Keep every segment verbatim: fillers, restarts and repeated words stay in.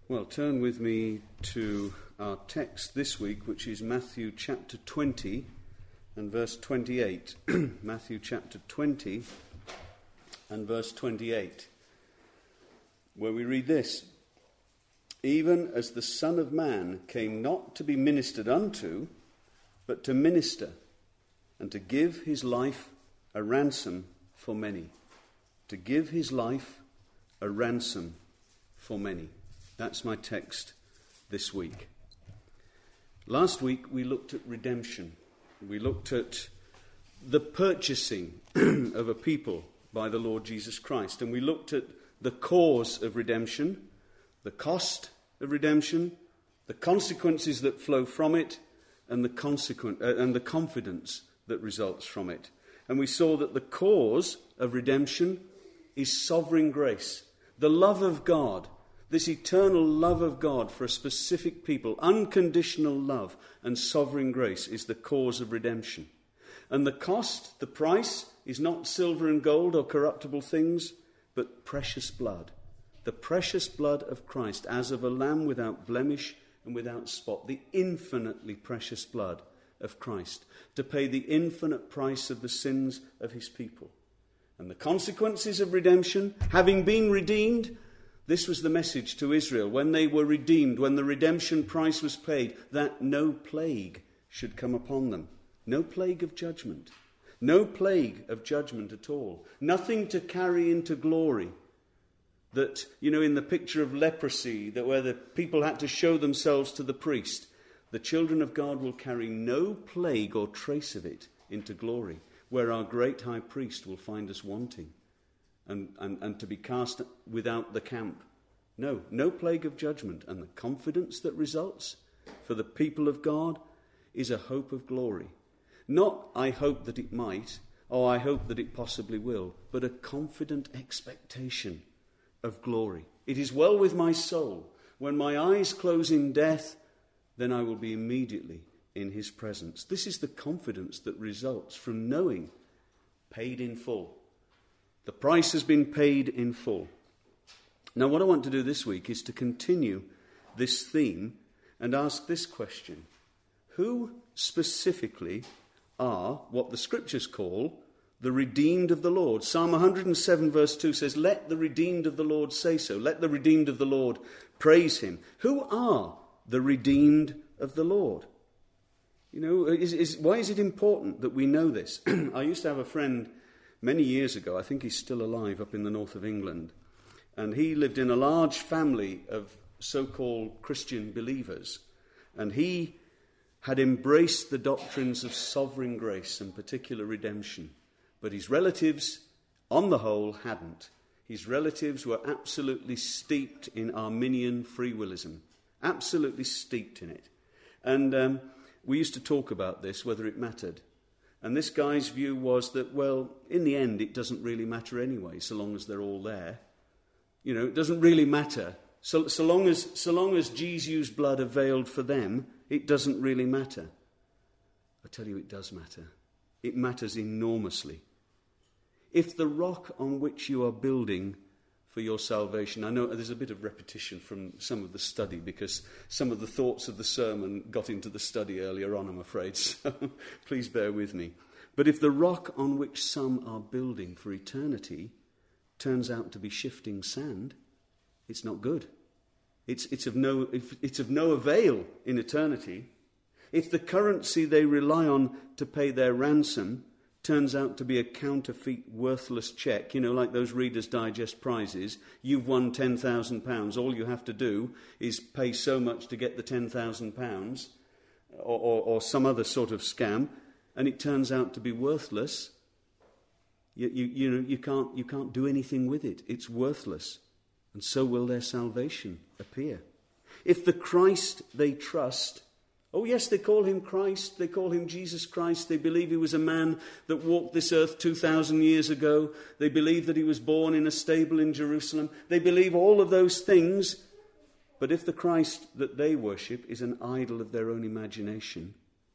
Well, turn with me to our text this week, which is Matthew chapter twenty and verse twenty-eight. Matthew chapter twenty and verse twenty-eight, where we read this: "Even as the Son of Man came not to be ministered unto, but to minister, and to give his life a ransom for many." To give his life a ransom for many. That's my text this week. Last week we looked at redemption. We looked at the purchasing of a people by the Lord Jesus Christ. And we looked at the cause of redemption, the cost of redemption, the consequences that flow from it, and the consequent uh, and the confidence that results from it. And we saw that the cause of redemption is sovereign grace, the love of God. This eternal love of God for a specific people, unconditional love and sovereign grace is the cause of redemption. And the cost, the price, is not silver and gold or corruptible things, but precious blood. The precious blood of Christ, as of a lamb without blemish and without spot. The infinitely precious blood of Christ, to pay the infinite price of the sins of his people. And the consequences of redemption, having been redeemed. This was the message to Israel when they were redeemed, when the redemption price was paid, that no plague should come upon them. No plague of judgment. No plague of judgment at all. Nothing to carry into glory. That, you know, in the picture of leprosy, that where the people had to show themselves to the priest, the children of God will carry no plague or trace of it into glory, where our great high priest will find us wanting. And, and, and to be cast without the camp. No, no plague of judgment. And the confidence that results for the people of God is a hope of glory. Not, I hope that it might, or I hope that it possibly will, but a confident expectation of glory. It is well with my soul. When my eyes close in death, then I will be immediately in his presence. This is the confidence that results from knowing, paid in full. The price has been paid in full. Now, what I want to do this week is to continue this theme and ask this question. Who specifically are what the scriptures call the redeemed of the Lord? Psalm one hundred seven verse two says, "Let the redeemed of the Lord say so. Let the redeemed of the Lord praise him." Who are the redeemed of the Lord? You know, is, is, why is it important that we know this? I used to have a friend many years ago, I think he's still alive up in the north of England, and he lived in a large family of so-called Christian believers, and he had embraced the doctrines of sovereign grace and particular redemption, but his relatives, on the whole, hadn't. His relatives were absolutely steeped in Arminian free willism, absolutely steeped in it. And um, we used to talk about this, whether it mattered. And this guy's view was that, well, in the end, it doesn't really matter anyway, so long as they're all there. You know, it doesn't really matter. So, so long as so long as Jesus' blood availed for them, it doesn't really matter. I tell you, it does matter. It matters enormously. If the rock on which you are building for your salvation, I know there's a bit of repetition from some of the study because some of the thoughts of the sermon got into the study earlier on, I'm afraid, so please bear with me. But if the rock on which some are building for eternity turns out to be shifting sand, it's not good. It's, it's, of no, it's of no avail in eternity. If the currency they rely on to pay their ransom turns out to be a counterfeit, worthless cheque, you know, like those Reader's Digest prizes, you've won ten thousand pounds, all you have to do is pay so much to get the ten thousand pounds, or, or, or some other sort of scam, and it turns out to be worthless, you, you, you know, you can't, you can't do anything with it. It's worthless. And so will their salvation appear. If the Christ they trust, oh yes, they call him Christ, they call him Jesus Christ, they believe he was a man that walked this earth two thousand years ago, they believe that he was born in a stable in Jerusalem, they believe all of those things, but if the Christ that they worship is an idol of their own imagination,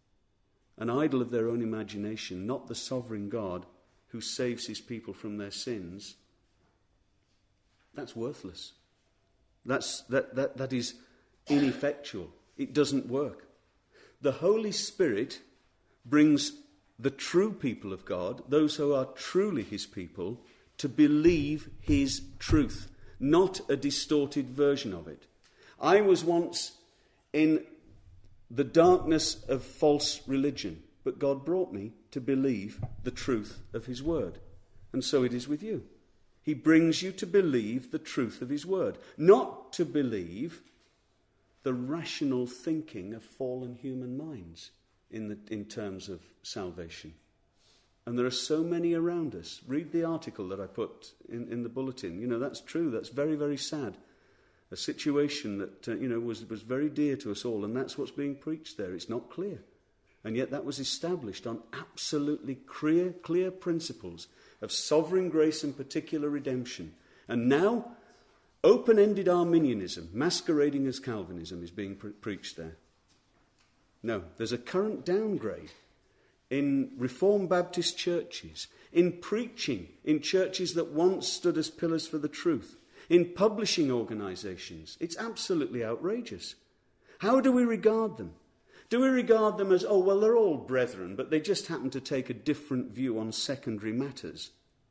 an idol of their own imagination, not the sovereign God who saves his people from their sins, that's worthless. That's, that, that, that is ineffectual. It doesn't work. The Holy Spirit brings the true people of God, those who are truly his people, to believe his truth, not a distorted version of it. I was once in the darkness of false religion, but God brought me to believe the truth of his word. And so it is with you. He brings you to believe the truth of his word, not to believe the rational thinking of fallen human minds in, the, in terms of salvation. And there are so many around us. Read the article that I put in, in the bulletin. You know, that's true. That's very, very sad. A situation that, uh, you know, was, was very dear to us all, and that's what's being preached there. It's not clear. And yet that was established on absolutely clear, clear principles of sovereign grace and particular redemption. And now, open-ended Arminianism, masquerading as Calvinism, is being pre- preached there. No, there's a current downgrade in Reformed Baptist churches, in preaching in churches that once stood as pillars for the truth, in publishing organisations. It's absolutely outrageous. How do we regard them? Do we regard them as, oh, well, they're all brethren, but they just happen to take a different view on secondary matters?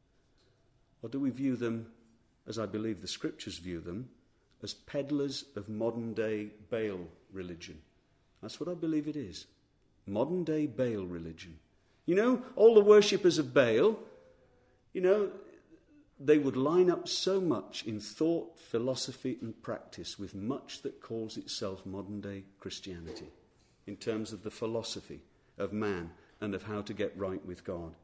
Or do we view them, as I believe the scriptures view them, as peddlers of modern-day Baal religion? That's what I believe it is. Modern-day Baal religion. You know, all the worshippers of Baal, you know, they would line up so much in thought, philosophy and practice with much that calls itself modern-day Christianity in terms of the philosophy of man and of how to get right with God.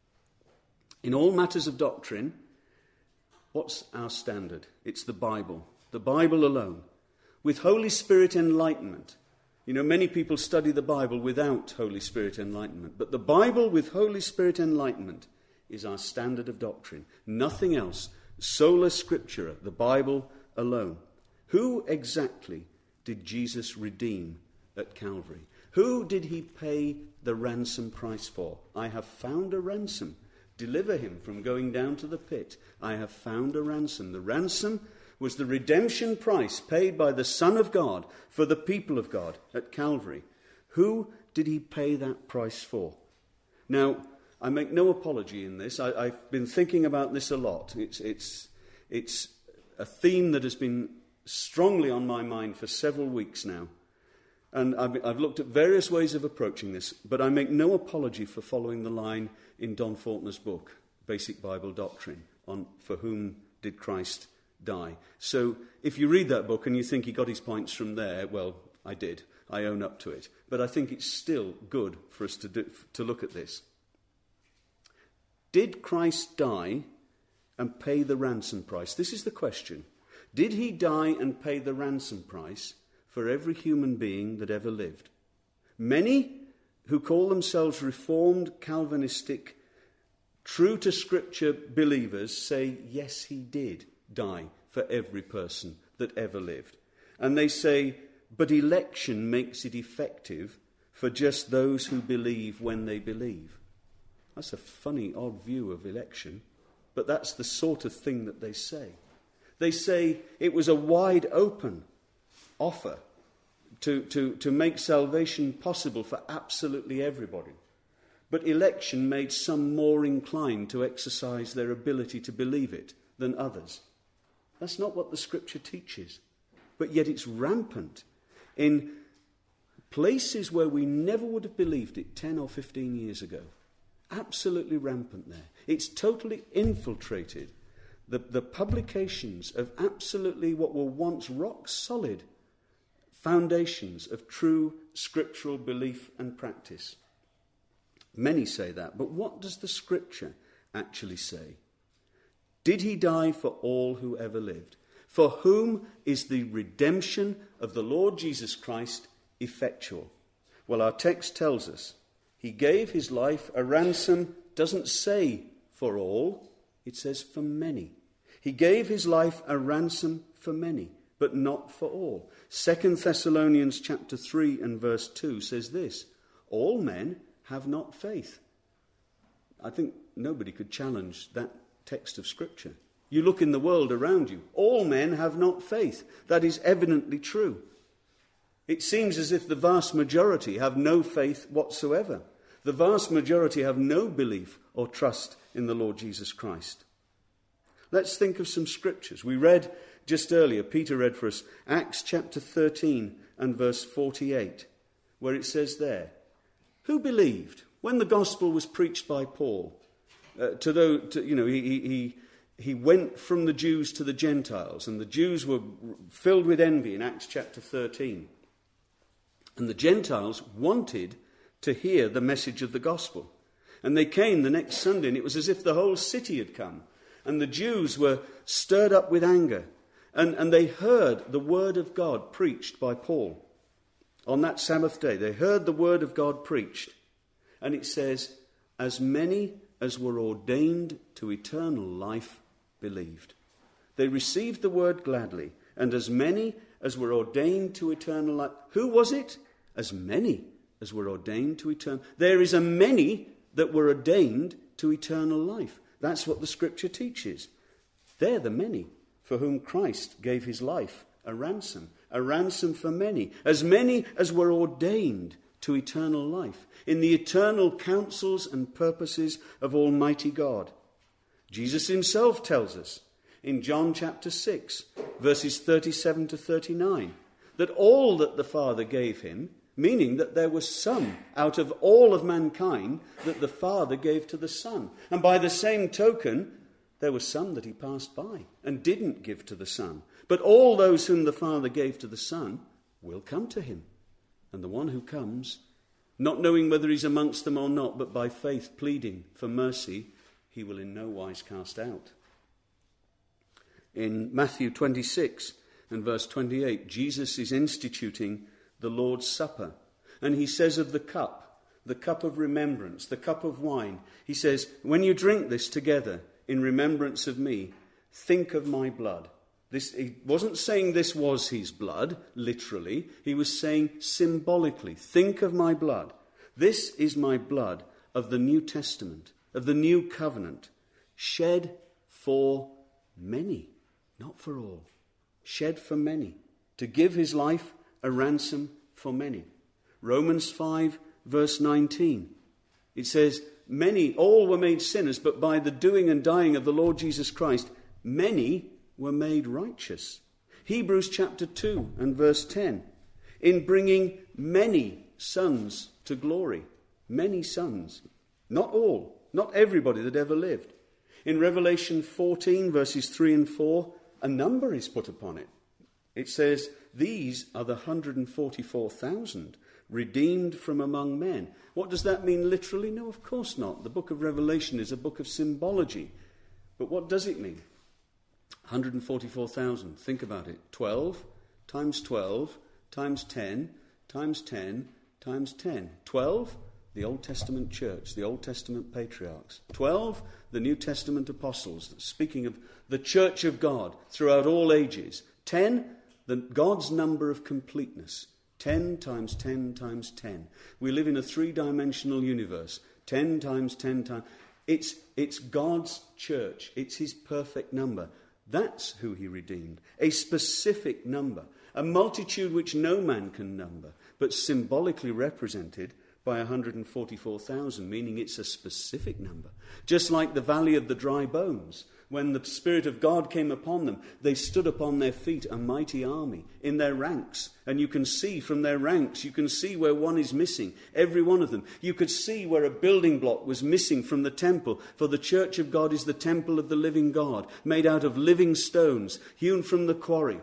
In all matters of doctrine, what's our standard? It's the Bible. The Bible alone. With Holy Spirit enlightenment. You know, many people study the Bible without Holy Spirit enlightenment. But the Bible with Holy Spirit enlightenment is our standard of doctrine. Nothing else. Sola Scriptura, the Bible alone. Who exactly did Jesus redeem at Calvary? Who did he pay the ransom price for? I have found a ransom. Deliver him from going down to the pit. I have found a ransom. The ransom was the redemption price paid by the Son of God for the people of God at Calvary. Who did he pay that price for? Now, I make no apology in this. I, I've been thinking about this a lot. It's, it's, it's a theme that has been strongly on my mind for several weeks now. And I've, I've looked at various ways of approaching this, but I make no apology for following the line in Don Faulkner's book, Basic Bible Doctrine, on For Whom Did Christ Die? So if you read that book and you think he got his points from there, well, I did. I own up to it. But I think it's still good for us to do, to look at this. Did Christ die and pay the ransom price? This is the question. Did he die and pay the ransom price for every human being that ever lived? Many who call themselves Reformed, Calvinistic, true to Scripture believers say, yes, he did die for every person that ever lived. And they say, but election makes it effective for just those who believe when they believe. That's a funny, odd view of election, but that's the sort of thing that they say. They say it was a wide open offer to, to, to make salvation possible for absolutely everybody. But election made some more inclined to exercise their ability to believe it than others. That's not what the Scripture teaches. But yet it's rampant in places where we never would have believed it ten or fifteen years ago. Absolutely rampant there. It's totally infiltrated the, the publications of absolutely what were once rock-solid foundations of true scriptural belief and practice. Many say that, but what does the Scripture actually say? Did he die for all who ever lived? For whom is the redemption of the Lord Jesus Christ effectual? Well, our text tells us he gave his life a ransom, doesn't say for all, it says for many. He gave his life a ransom for many, but not for all. Second Thessalonians chapter three and verse two says this, all men have not faith. I think nobody could challenge that text of Scripture. You look in the world around you. All men have not faith. That is evidently true. It seems as if the vast majority have no faith whatsoever. The vast majority have no belief or trust in the Lord Jesus Christ. Let's think of some scriptures. We read just earlier, Peter read for us, Acts chapter thirteen and verse forty-eight, where it says there, who believed when the gospel was preached by Paul? Uh, to those, to, you know, he, he, he went from the Jews to the Gentiles, and the Jews were filled with envy in Acts chapter thirteen. And the Gentiles wanted to hear the message of the gospel. And they came the next Sunday, and it was as if the whole city had come. And the Jews were stirred up with anger. And, and they heard the word of God preached by Paul. On that Sabbath day, they heard the word of God preached. And it says, as many as were ordained to eternal life believed. They received the word gladly. And as many as were ordained to eternal life. Who was it? As many as were ordained to eternal. There is a many that were ordained to eternal life. That's what the scripture teaches. They're the many for whom Christ gave his life a ransom. A ransom for many. As many as were ordained to eternal life. In the eternal counsels and purposes of Almighty God. Jesus himself tells us in John chapter six, verses thirty-seven to thirty-nine, that all that the Father gave him, meaning that there was some out of all of mankind that the Father gave to the Son. And by the same token, there were some that he passed by and didn't give to the Son. But all those whom the Father gave to the Son will come to him. And the one who comes, not knowing whether he's amongst them or not, but by faith pleading for mercy, he will in no wise cast out. In Matthew twenty-six and verse twenty-eight, Jesus is instituting the Lord's Supper. And he says of the cup, the cup of remembrance, the cup of wine, he says, when you drink this together in remembrance of me, think of my blood. This, he wasn't saying this was his blood, literally. He was saying symbolically, think of my blood. This is my blood of the New Testament, of the new covenant, shed for many, not for all. Shed for many, to give his life a ransom for many. Romans five, verse nineteen. It says, many, all were made sinners, but by the doing and dying of the Lord Jesus Christ, many were made righteous. Hebrews chapter two and verse ten. In bringing many sons to glory. Many sons. Not all. Not everybody that ever lived. In Revelation fourteen, verses three and four, a number is put upon it. It says, these are the one hundred forty-four thousand redeemed from among men. What does that mean literally? No, of course not. The book of Revelation is a book of symbology. But what does it mean? one hundred forty-four thousand. Think about it. twelve times twelve times ten times ten times ten. twelve, the Old Testament church, the Old Testament patriarchs. twelve, the New Testament apostles, speaking of the church of God throughout all ages. ten, the God's number of completeness. ten times ten times ten. We live in a three-dimensional universe. ten times ten times. It's, it's God's church. It's his perfect number. That's who he redeemed. A specific number. A multitude which no man can number, but symbolically represented by one hundred forty-four thousand, meaning it's a specific number. Just like the valley of the dry bones. When the Spirit of God came upon them, they stood upon their feet, a mighty army, in their ranks. And you can see from their ranks, you can see where one is missing, every one of them. You could see where a building block was missing from the temple, for the church of God is the temple of the living God, made out of living stones, hewn from the quarry,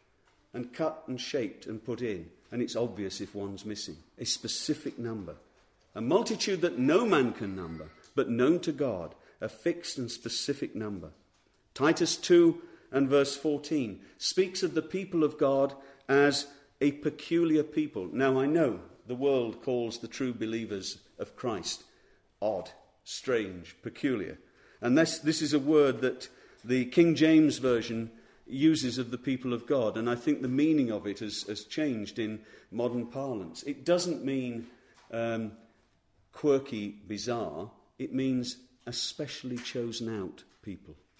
and cut and shaped and put in. And it's obvious if one's missing. A specific number. A multitude that no man can number, but known to God. A fixed and specific number. Titus two and verse fourteen speaks of the people of God as a peculiar people. Now I know the world calls the true believers of Christ odd, strange, peculiar. And this, this is a word that the King James Version uses of the people of God. And I think the meaning of it has, has changed in modern parlance. It doesn't mean um, quirky, bizarre. It means a specially chosen out people,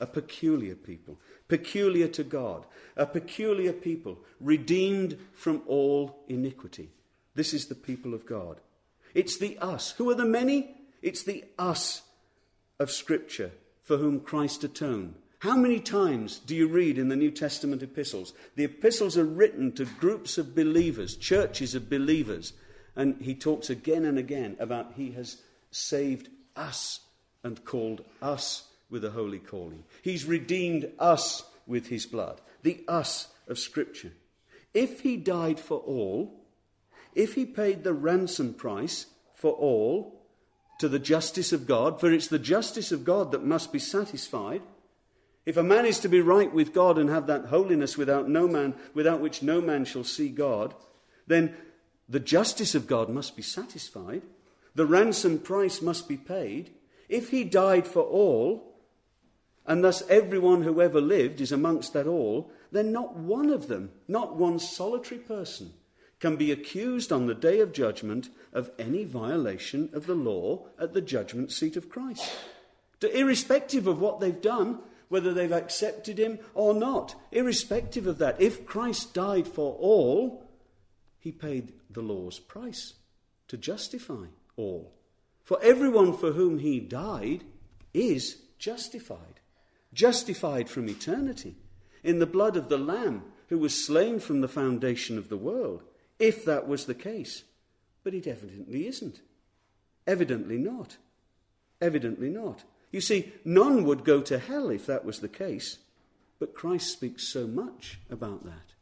a peculiar people, peculiar to God, a peculiar people, redeemed from all iniquity. This is the people of God. It's the us. Who are the many? It's the us of Scripture for whom Christ atoned. How many times do you read in the New Testament epistles? The epistles are written to groups of believers, churches of believers, and he talks again and again about he has saved us and called us with a holy calling. He's redeemed us with his blood, the us of Scripture. If he died for all, if he paid the ransom price for all to the justice of God, for it's the justice of God that must be satisfied. If a man is to be right with God and have that holiness without no man, without which no man shall see God, then the justice of God must be satisfied. The ransom price must be paid. If he died for all, and thus everyone who ever lived is amongst that all, then not one of them, not one solitary person, can be accused on the day of judgment of any violation of the law at the judgment seat of Christ. To, irrespective of what they've done, whether they've accepted him or not, irrespective of that, if Christ died for all, he paid the law's price to justify all. For everyone for whom he died is justified. Justified from eternity in the blood of the Lamb who was slain from the foundation of the world, if that was the case. But it evidently isn't. Evidently not. Evidently not. You see, none would go to hell if that was the case, but Christ speaks so much about that.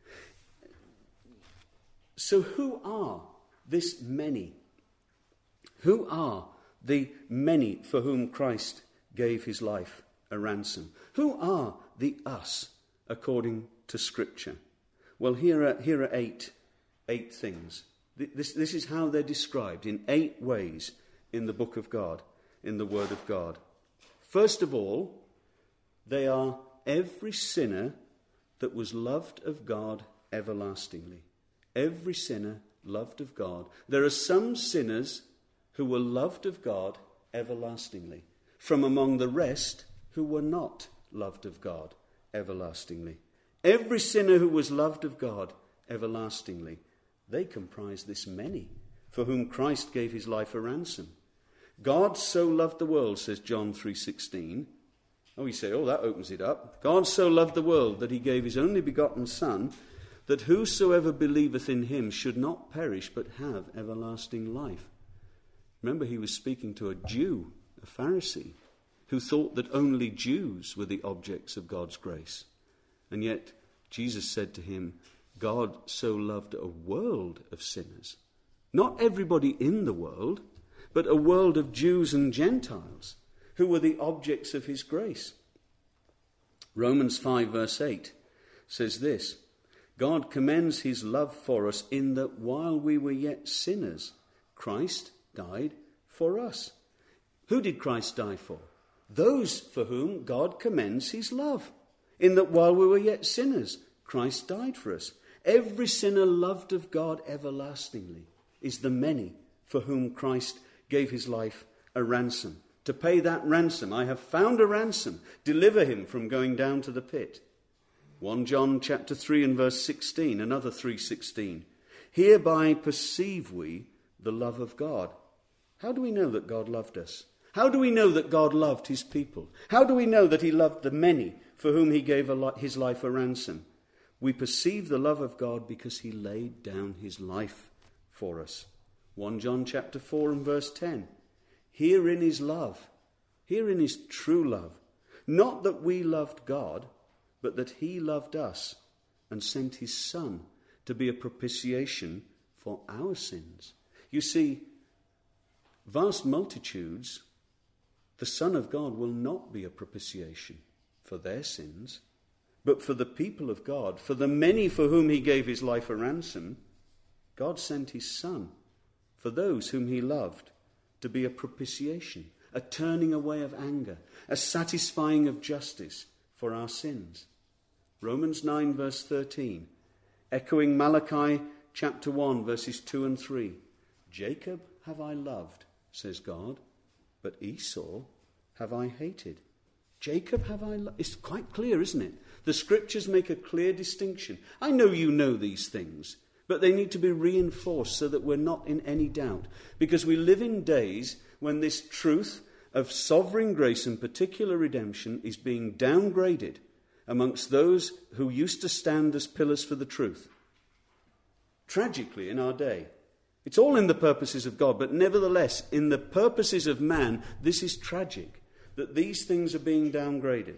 So who are this many? Who are the many for whom Christ gave his life a ransom? Who are the us according to Scripture? Well, here are, here are eight, eight things. This, this is how they're described in eight ways in the book of God, in the Word of God. First of all, they are every sinner that was loved of God everlastingly. Every sinner loved of God. There are some sinners who were loved of God everlastingly, from among the rest who were not loved of God everlastingly. Every sinner who was loved of God everlastingly, they comprise this many, for whom Christ gave his life a ransom. God so loved the world, says John three sixteen. Oh, you say, oh, that opens it up. God so loved the world that he gave his only begotten Son, that whosoever believeth in him should not perish but have everlasting life. Remember, he was speaking to a Jew, a Pharisee, who thought that only Jews were the objects of God's grace. And yet Jesus said to him, God so loved a world of sinners. Not everybody in the world, but a world of Jews and Gentiles who were the objects of his grace. Romans five verse eight says this, God commends his love for us in that while we were yet sinners, Christ died for us. Who did Christ die for? Those for whom God commends his love. In that while we were yet sinners, Christ died for us. Every sinner loved of God everlastingly is the many for whom Christ gave his life a ransom. To pay that ransom, I have found a ransom. Deliver him from going down to the pit. First John chapter three and verse sixteen, another three sixteen. Hereby perceive we the love of God. How do we know that God loved us? How do we know that God loved his people? How do we know that he loved the many for whom he gave a li- his life a ransom? We perceive the love of God because he laid down his life for us. First John chapter four and verse ten. Herein is love. Herein is true love. Not that we loved God, but that he loved us and sent his Son to be a propitiation for our sins. You see, vast multitudes, the Son of God will not be a propitiation for their sins, but for the people of God, for the many for whom he gave his life a ransom, God sent his Son for those whom he loved to be a propitiation, a turning away of anger, a satisfying of justice for our sins. Romans nine verse thirteen, echoing Malachi chapter one verses two and three. Jacob have I loved, says God, but Esau have I hated. Jacob have I loved? It's quite clear, isn't it? The scriptures make a clear distinction. I know you know these things, but they need to be reinforced so that we're not in any doubt. Because we live in days when this truth of sovereign grace and particular redemption is being downgraded amongst those who used to stand as pillars for the truth. Tragically, in our day. It's all in the purposes of God, but nevertheless, in the purposes of man, this is tragic, that these things are being downgraded.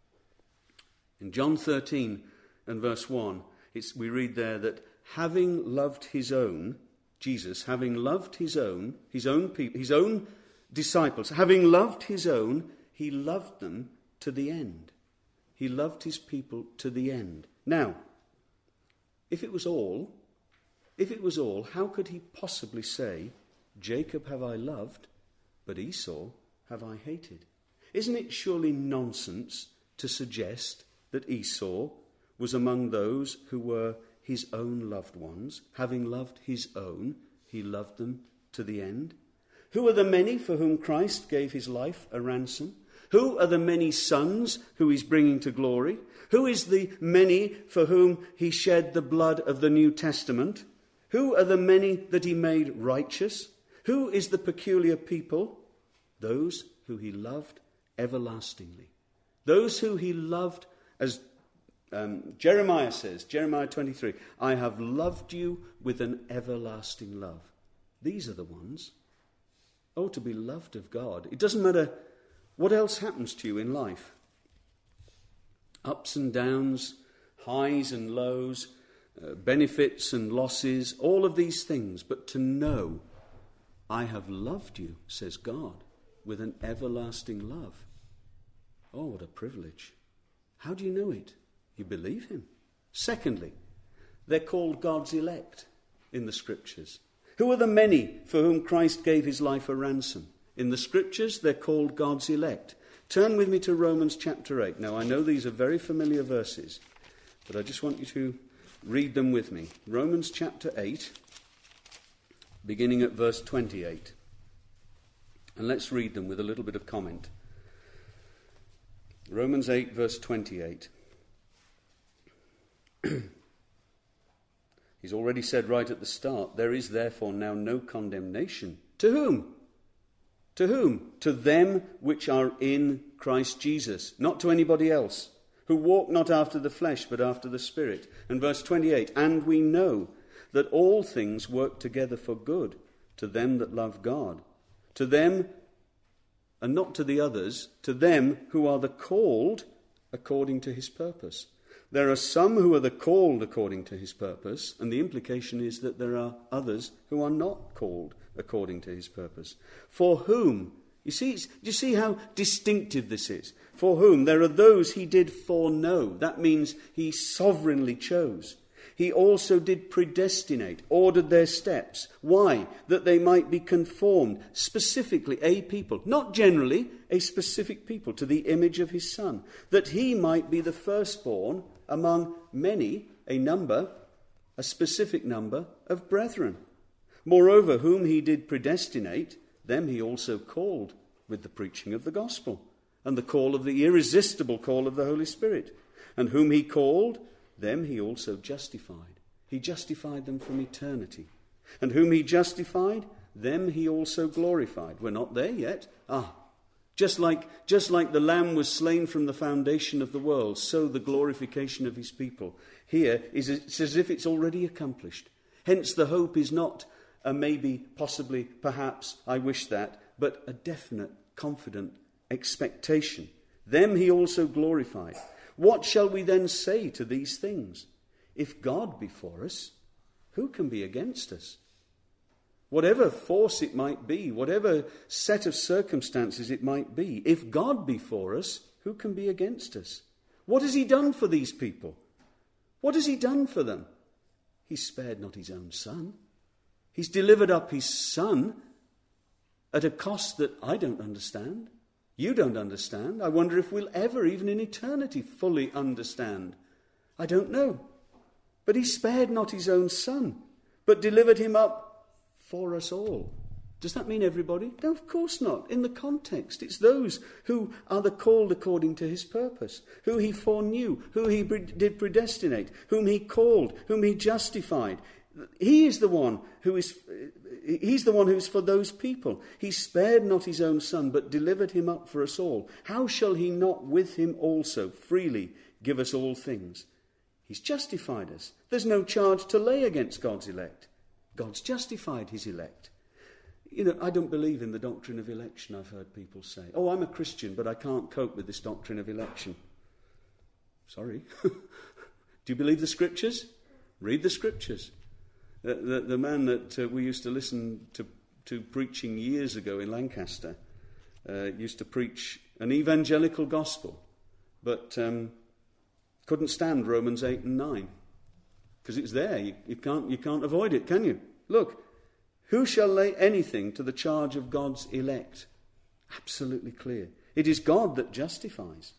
In John thirteen and verse one, it's, we read there that having loved his own, Jesus, having loved his own, his own people, his own disciples, having loved his own, he loved them to the end. He loved his people to the end. Now, if it was all, if it was all, how could he possibly say, Jacob have I loved, but Esau have I hated? Isn't it surely nonsense to suggest that Esau was among those who were his own loved ones? Having loved his own, he loved them to the end. Who are the many for whom Christ gave his life a ransom? Who are the many sons who he's bringing to glory? Who is the many for whom he shed the blood of the New Testament? Who are the many that he made righteous? Who is the peculiar people? Those who he loved everlastingly. Those who he loved, as um, Jeremiah says, Jeremiah twenty-three, I have loved you with an everlasting love. These are the ones. Oh, to be loved of God. It doesn't matter what else happens to you in life. Ups and downs, highs and lows, uh, benefits and losses, all of these things. But to know, I have loved you, says God, with an everlasting love. Oh, what a privilege. How do you know it? You believe him. Secondly, they're called God's elect in the scriptures. Who are the many for whom Christ gave his life a ransom? In the scriptures, they're called God's elect. Turn with me to Romans chapter eight. Now, I know these are very familiar verses, but I just want you to read them with me. Romans chapter eight, beginning at verse twenty-eight. And let's read them with a little bit of comment. Romans eight, verse twenty-eight. He's already said right at the start, there is therefore now no condemnation. To whom? To whom? To them which are in Christ Jesus, not to anybody else, who walk not after the flesh, but after the Spirit. And verse twenty-eight, and we know that all things work together for good to them that love God, to them, and not to the others, to them who are the called according to his purpose. There are some who are the called according to his purpose, and the implication is that there are others who are not called according to his purpose. For whom, you see, do you see how distinctive this is? For whom, there are those he did foreknow. That means he sovereignly chose. He also did predestinate, ordered their steps. Why? That they might be conformed, specifically a people, not generally, a specific people, to the image of his Son, that he might be the firstborn among many, a number, a specific number of brethren. Moreover, whom he did predestinate, them he also called with the preaching of the gospel, and the call of the irresistible call of the Holy Spirit. And whom he called, them he also justified. He justified them from eternity. And whom he justified, them he also glorified. We're not there yet. Ah, just like, just like the Lamb was slain from the foundation of the world, so the glorification of his people. Here is it's as if it's already accomplished. Hence the hope is not a maybe, possibly, perhaps, I wish that, but a definite, confident expectation. Them he also glorified. What shall we then say to these things? If God be for us, who can be against us? Whatever force it might be, whatever set of circumstances it might be, if God be for us, who can be against us? What has he done for these people? What has he done for them? He spared not his own Son. He's delivered up his Son at a cost that I don't understand. You don't understand. I wonder if we'll ever, even in eternity, fully understand. I don't know. But he spared not his own Son, but delivered him up for us all. Does that mean everybody? No, of course not. In the context, it's those who are the called according to his purpose, who he foreknew, who he did predestinate, whom he called, whom he justified. He is the one who is, he's the one who's for those people. He spared not his own son, but delivered him up for us all. How shall he not with him also freely give us all things? He's justified us. There's no charge to lay against God's elect. God's justified his elect. You know, I don't believe in the doctrine of election, I've heard people say. Oh, I'm a Christian, but I can't cope with this doctrine of election. Sorry. Do you believe the scriptures? Read the scriptures. The, the, the man that uh, we used to listen to, to preaching years ago in Lancaster uh, used to preach an evangelical gospel, but um, couldn't stand Romans eight and nine. Because it's there. You, you can't, you can't avoid it, can you? Look. Who shall lay anything to the charge of God's elect? Absolutely clear. It is God that justifies.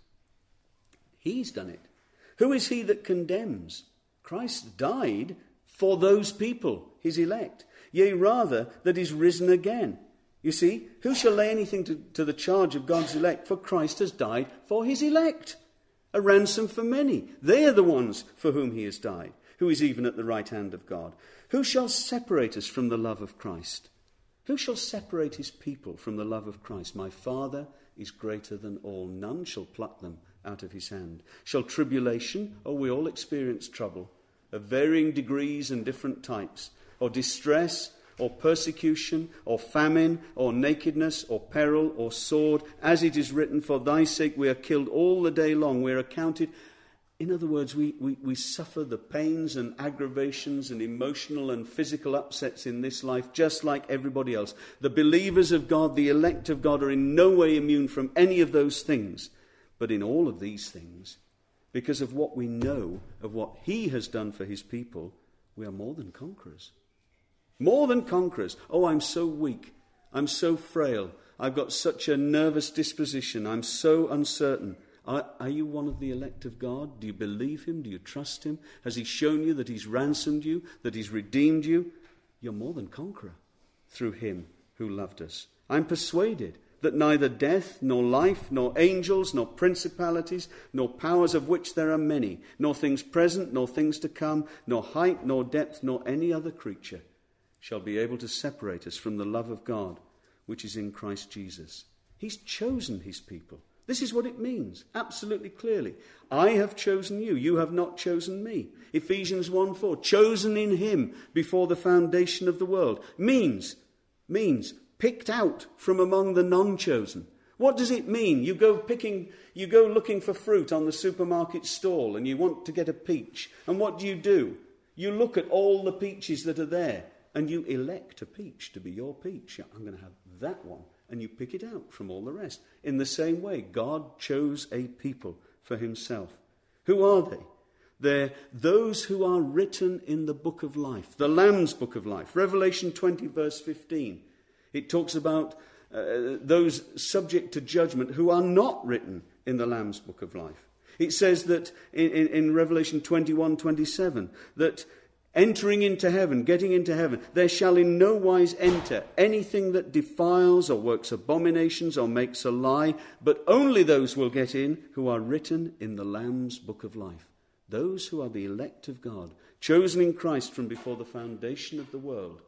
He's done it. Who is he that condemns? Christ died for those people, his elect. Yea, rather, that is risen again. You see, who shall lay anything to, to the charge of God's elect? For Christ has died for his elect. A ransom for many. They are the ones for whom he has died, who is even at the right hand of God. Who shall separate us from the love of Christ? Who shall separate his people from the love of Christ? My Father is greater than all. None shall pluck them out of his hand. Shall tribulation, oh, we all experience trouble, of varying degrees and different types, or distress, or persecution, or famine, or nakedness, or peril, or sword, as it is written, for thy sake we are killed all the day long. We are accounted... In other words, we, we, we suffer the pains and aggravations and emotional and physical upsets in this life just like everybody else. The believers of God, the elect of God, are in no way immune from any of those things. But in all of these things, because of what we know of what he has done for his people, we are more than conquerors. More than conquerors. Oh, I'm so weak. I'm so frail. I've got such a nervous disposition. I'm so uncertain. Are, are you one of the elect of God? Do you believe him? Do you trust him? Has he shown you that he's ransomed you, that he's redeemed you? You're more than conqueror through him who loved us. I'm persuaded that neither death, nor life, nor angels, nor principalities, nor powers of which there are many, nor things present, nor things to come, nor height, nor depth, nor any other creature shall be able to separate us from the love of God, which is in Christ Jesus. He's chosen his people. This is what it means, absolutely clearly. I have chosen you, you have not chosen me. Ephesians one four, chosen in him before the foundation of the world. Means, means picked out from among the non-chosen. What does it mean? You go picking, you go looking for fruit on the supermarket stall and you want to get a peach. And what do you do? You look at all the peaches that are there and you elect a peach to be your peach. I'm going to have that one. And you pick it out from all the rest. In the same way, God chose a people for himself. Who are they? They're those who are written in the book of life, the Lamb's book of life. Revelation twenty, verse fifteen. It talks about uh, those subject to judgment who are not written in the Lamb's book of life. It says that in, in, in Revelation twenty-one, twenty-seven, that entering into heaven, getting into heaven, there shall in no wise enter anything that defiles or works abominations or makes a lie, but only those will get in who are written in the Lamb's book of life. Those who are the elect of God, chosen in Christ from before the foundation of the world,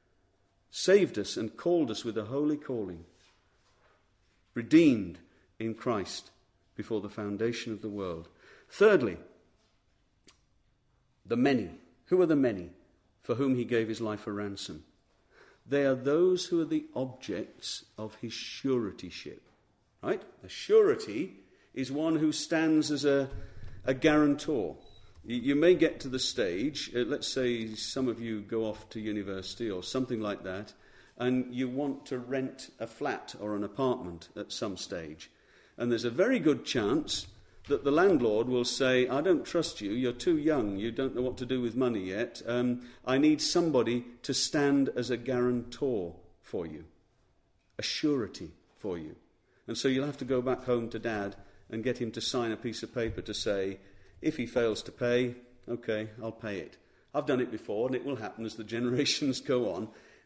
saved us and called us with a holy calling, redeemed in Christ before the foundation of the world. Thirdly, the many. Who are the many for whom he gave his life a ransom? They are those who are the objects of his suretyship. Right? A surety is one who stands as a, a guarantor. You, you may get to the stage, uh, let's say some of you go off to university or something like that, and you want to rent a flat or an apartment at some stage. And there's a very good chance that the landlord will say, I don't trust you, you're too young, you don't know what to do with money yet, um, I need somebody to stand as a guarantor for you, a surety for you. And so you'll have to go back home to Dad and get him to sign a piece of paper to say, if he fails to pay, okay, I'll pay it. I've done it before, and it will happen as the generations go on.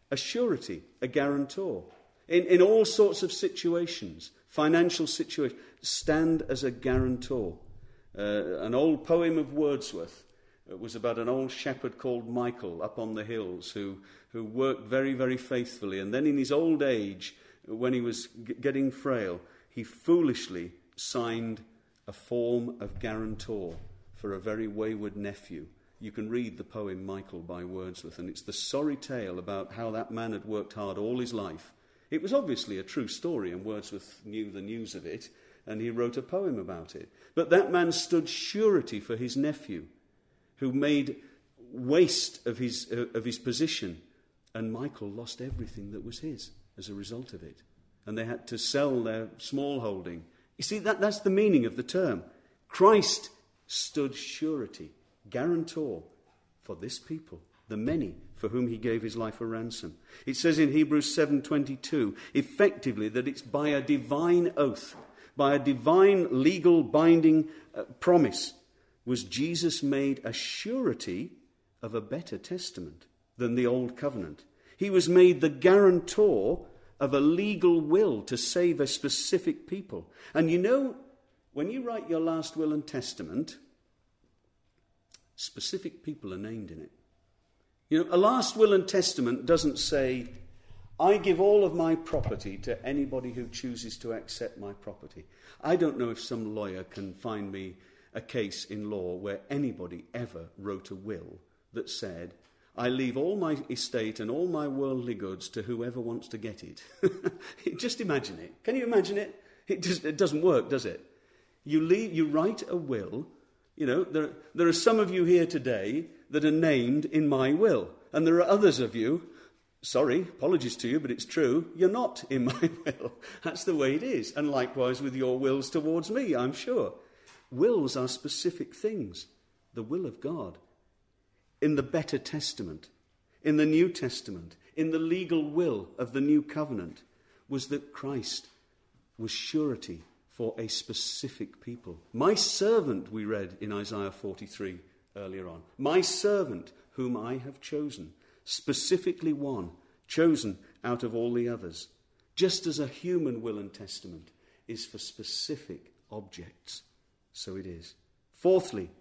a surety, a guarantor. In, in all sorts of situations, financial situations, stand as a guarantor. Uh, an old poem of Wordsworth, it was about an old shepherd called Michael up on the hills who, who worked very, very faithfully. And then in his old age, when he was g- getting frail, he foolishly signed a form of guarantor for a very wayward nephew. You can read the poem Michael by Wordsworth, and it's the sorry tale about how that man had worked hard all his life. It was obviously a true story, and Wordsworth knew the news of it, and he wrote a poem about it. But that man stood surety for his nephew, who made waste of his, uh, of his position, and Michael lost everything that was his as a result of it. And they had to sell their small holding. You see, that, that's the meaning of the term. Christ stood surety, guarantor for this people, the many for whom he gave his life a ransom. It says in Hebrews seven twenty-two, effectively, that it's by a divine oath, by a divine legal binding uh, promise, was Jesus made a surety of a better testament than the old covenant. He was made the guarantor of a legal will to save a specific people. And you know, when you write your last will and testament, specific people are named in it. You know, a last will and testament doesn't say, I give all of my property to anybody who chooses to accept my property. I don't know if some lawyer can find me a case in law where anybody ever wrote a will that said, I leave all my estate and all my worldly goods to whoever wants to get it. Just imagine it. Can you imagine it? It, just, it doesn't work, does it? You, leave, you write a will. You know, there, there are some of you here today that are named in my will. And there are others of you, sorry, apologies to you, but it's true, you're not in my will. That's the way it is. And likewise with your wills towards me, I'm sure. Wills are specific things. The will of God. In the better testament, in the New Testament, in the legal will of the new covenant, was that Christ was surety for a specific people. My servant, we read in Isaiah forty-three earlier on. My servant, whom I have chosen, specifically one, chosen out of all the others. Just as a human will and testament is for specific objects, so it is. Fourthly,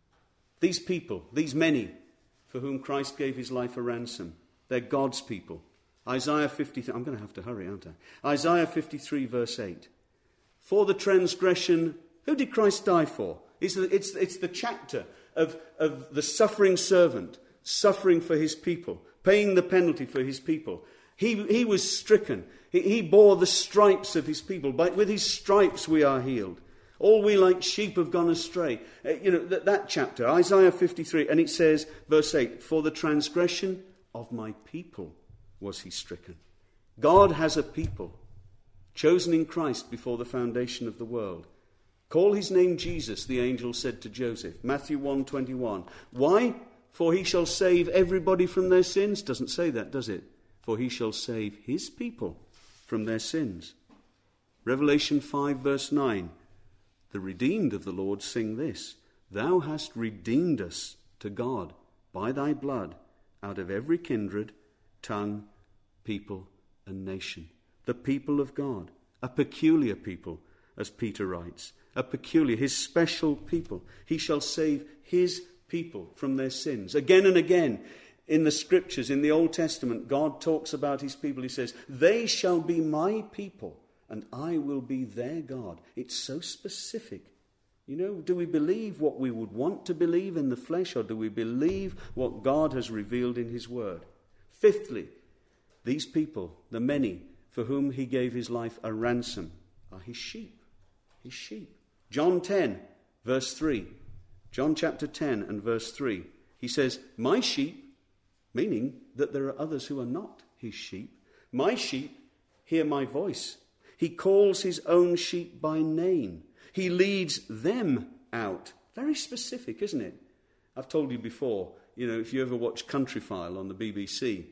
these people, these many, for whom Christ gave his life a ransom, they're God's people. Isaiah fifty-three, I'm going to have to hurry, aren't I? Isaiah fifty-three, verse eight. For the transgression, who did Christ die for? It's the, it's, it's the chapter of, of the suffering servant, suffering for his people, paying the penalty for his people. He, he was stricken. He, he bore the stripes of his people. By, with his stripes we are healed. All we like sheep have gone astray. Uh, you know, that, that chapter, Isaiah fifty-three, and it says, verse eight, for the transgression of my people was he stricken. God has a people, chosen in Christ before the foundation of the world. Call his name Jesus, the angel said to Joseph. Matthew one twenty-one. Why? For he shall save everybody from their sins. Doesn't say that, does it? For he shall save his people from their sins. Revelation five, verse nine. The redeemed of the Lord sing this. Thou hast redeemed us to God by thy blood out of every kindred, tongue, people, and nation. The people of God, a peculiar people, as Peter writes. A peculiar, his special people. He shall save his people from their sins. Again and again in the scriptures, in the Old Testament, God talks about his people. He says, they shall be my people, and I will be their God. It's so specific. You know, do we believe what we would want to believe in the flesh, or do we believe what God has revealed in his word? Fifthly, these people, the many for whom he gave his life a ransom, are his sheep. His sheep. John ten, verse three. John chapter ten and verse three. He says, my sheep, meaning that there are others who are not his sheep. My sheep hear my voice. He calls his own sheep by name. He leads them out. Very specific, isn't it? I've told you before, you know, if you ever watch Countryfile on the B B C,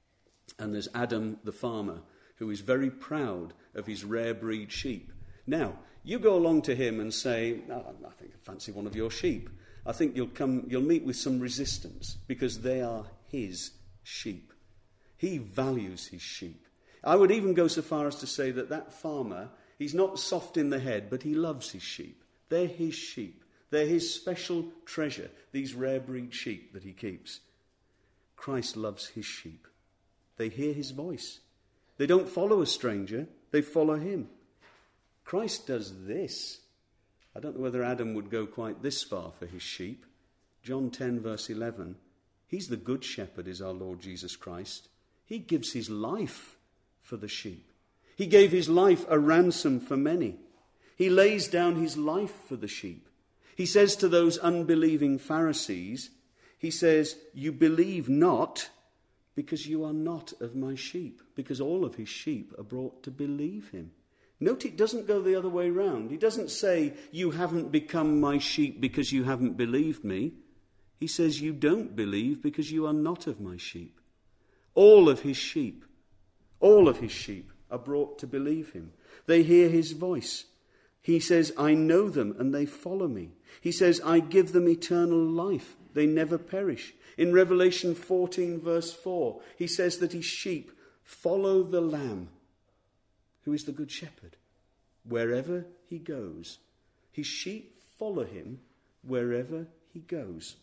and there's Adam the farmer, who is very proud of his rare breed sheep. Now, you go along to him and say, oh, I think I fancy one of your sheep. I think you'll come, you'll meet with some resistance, because they are his sheep. He values his sheep. I would even go so far as to say that that farmer, he's not soft in the head, but he loves his sheep. They're his sheep. They're his special treasure, these rare breed sheep that he keeps. Christ loves his sheep. They hear his voice. They don't follow a stranger, they follow him. Christ does this. I don't know whether Adam would go quite this far for his sheep. John ten, verse eleven. He's the good shepherd, is our Lord Jesus Christ. He gives his life for the sheep. He gave his life a ransom for many. He lays down his life for the sheep. He says to those unbelieving Pharisees, he says, you believe not because you are not of my sheep, because all of his sheep are brought to believe him. Note it doesn't go the other way round. He doesn't say, you haven't become my sheep because you haven't believed me. He says, you don't believe because you are not of my sheep. All of his sheep, all of his sheep are brought to believe him. They hear his voice. He says, I know them and they follow me. He says, I give them eternal life. They never perish. In Revelation fourteen, verse four, he says that his sheep follow the Lamb, who is the good shepherd, wherever he goes. His sheep follow him wherever he goes.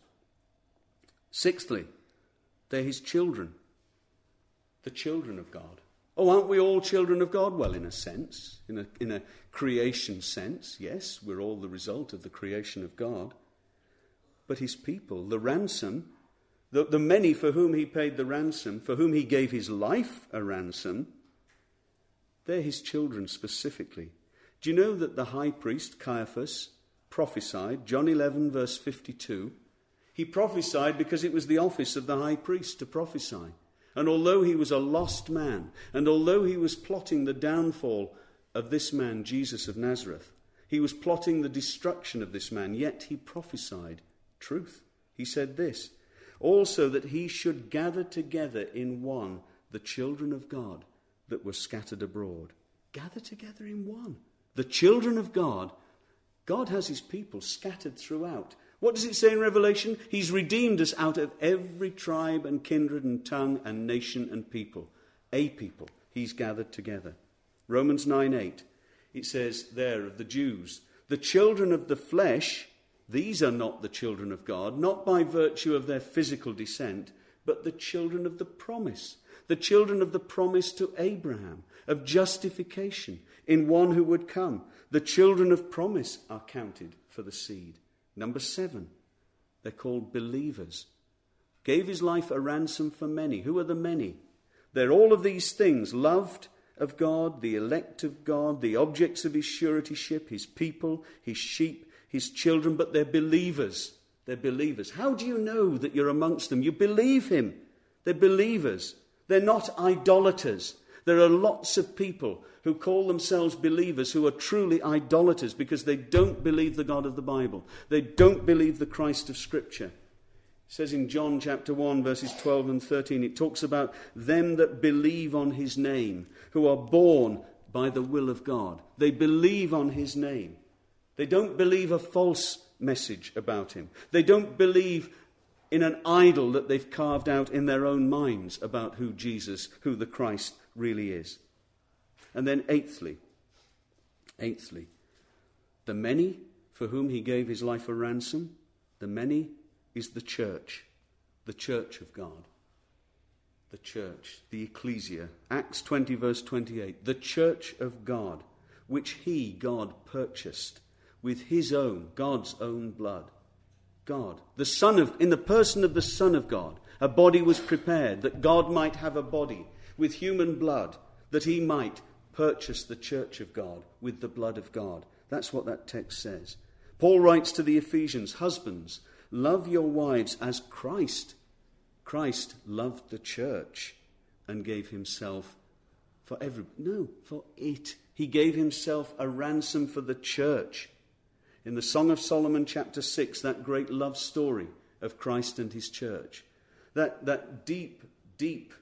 Sixthly, they're his children, the children of God. Oh, aren't we all children of God? Well, in a sense, in a, in a creation sense, yes, we're all the result of the creation of God. But his people, the ransom, the, the many for whom he paid the ransom, for whom he gave his life a ransom, they're his children specifically. Do you know that the high priest, Caiaphas, prophesied, John eleven, verse fifty-two, he prophesied because it was the office of the high priest to prophesy. And although he was a lost man, and although he was plotting the downfall of this man, Jesus of Nazareth, he was plotting the destruction of this man, yet he prophesied truth. He said this, also that he should gather together in one the children of God that were scattered abroad. Gather together in one. The children of God. God has his people scattered throughout. What does it say in Revelation? He's redeemed us out of every tribe and kindred and tongue and nation and people. A people he's gathered together. Romans nine eight. It says there of the Jews, the children of the flesh, these are not the children of God, not by virtue of their physical descent, but the children of the promise. The children of the promise to Abraham, of justification in one who would come. The children of promise are counted for the seed. Number seven, they're called believers. Gave his life a ransom for many. Who are the many? They're all of these things, loved of God, the elect of God, the objects of his suretyship, his people, his sheep, his children, but they're believers. They're believers. How do you know that you're amongst them? You believe him. They're believers. They're not idolaters. There are lots of people who call themselves believers who are truly idolaters because they don't believe the God of the Bible. They don't believe the Christ of Scripture. It says in John chapter one, verses twelve and thirteen, it talks about them that believe on his name, who are born by the will of God. They believe on his name. They don't believe a false message about him. They don't believe in an idol that they've carved out in their own minds about who Jesus, who the Christ really is. And then eighthly, eighthly, the many for whom he gave his life a ransom, the many is the church, the church of God. The church, the ecclesia. Acts twenty, verse twenty-eight. The church of God, which he, God, purchased with his own, God's own blood. God, the Son of, in the person of the Son of God, a body was prepared that God might have a body with human blood, that he might purchase the church of God with the blood of God. That's what that text says. Paul writes to the Ephesians, husbands, love your wives as Christ. Christ loved the church and gave himself for every, no, for it. He gave himself a ransom for the church. In the Song of Solomon, chapter six, that great love story of Christ and his church, that, that deep, deep,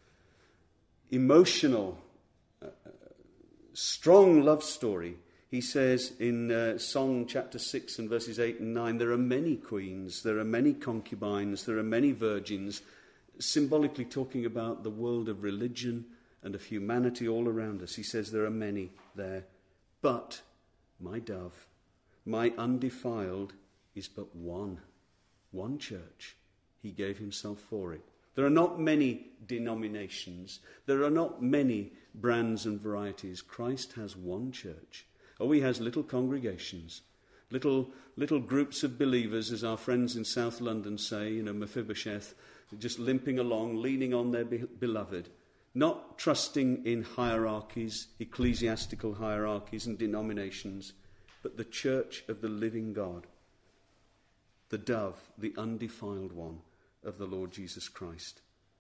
emotional, uh, strong love story, he says in uh, Song chapter six and verses eight and nine, there are many queens, there are many concubines, there are many virgins. symbolically talking about the world of religion and of humanity all around us. He says there are many there, but my dove, my undefiled, is but one, one church. He gave himself for it. There are not many denominations. There are not many brands and varieties. Christ has one church. Oh, he has little congregations, little little groups of believers, as our friends in South London say, you know, Mephibosheth, just limping along, leaning on their be- beloved, not trusting in hierarchies, ecclesiastical hierarchies and denominations, but the church of the living God, the dove, the undefiled one of the Lord Jesus Christ.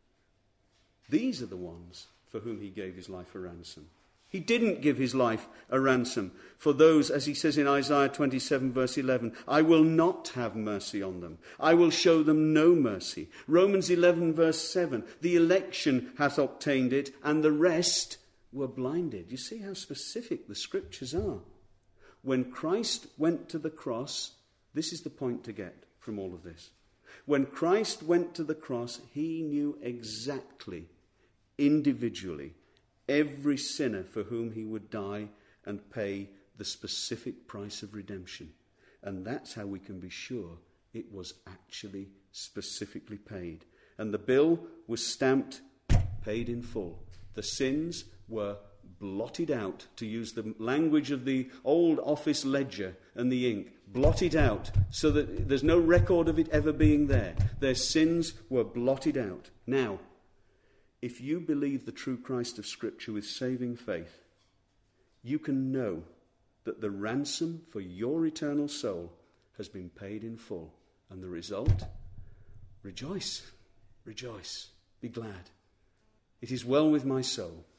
These are the ones for whom he gave his life a ransom. He didn't give his life a ransom for those, as he says in Isaiah twenty-seven verse eleven, I will not have mercy on them. I will show them no mercy. Romans eleven verse seven, the election hath obtained it and the rest were blinded. You see how specific the scriptures are. When Christ went to the cross, this is the point to get from all of this. When Christ went to the cross, he knew exactly, individually, every sinner for whom he would die and pay the specific price of redemption. And that's how we can be sure it was actually specifically paid. And the bill was stamped, paid in full. The sins were blotted out, to use the language of the old office ledger and the ink, blotted out so that there's no record of it ever being there. Their sins were blotted out. Now, if you believe the true Christ of Scripture with saving faith, you can know that the ransom for your eternal soul has been paid in full. And the result? Rejoice, rejoice, be glad. It is well with my soul.